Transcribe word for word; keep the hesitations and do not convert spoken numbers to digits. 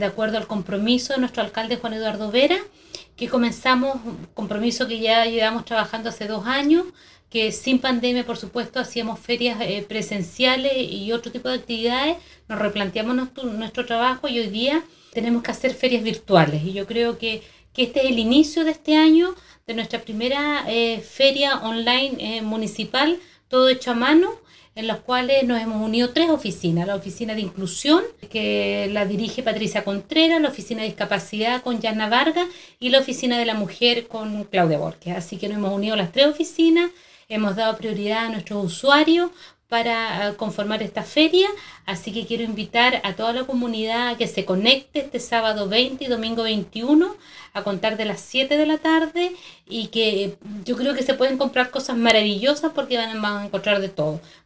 de acuerdo al compromiso de nuestro alcalde Juan Eduardo Vera, que comenzamos, un compromiso que ya llevamos trabajando hace dos años, que sin pandemia, por supuesto, hacíamos ferias eh, presenciales y otro tipo de actividades, nos replanteamos nuestro, nuestro trabajo y hoy día tenemos que hacer ferias virtuales. Y yo creo que, que este es el inicio de este año, de nuestra primera eh, feria online eh, municipal, todo hecho a mano, en los cuales nos hemos unido tres oficinas: la oficina de inclusión, que la dirige Patricia Contreras, la oficina de discapacidad con Yana Vargas y la oficina de la mujer con Claudia Borges. Así que nos hemos unido las tres oficinas, hemos dado prioridad a nuestros usuarios para conformar esta feria, así que quiero invitar a toda la comunidad a que se conecte este sábado veinte y domingo veintiuno a contar de las siete de la tarde, y que yo creo que se pueden comprar cosas maravillosas porque van, van a encontrar de todo.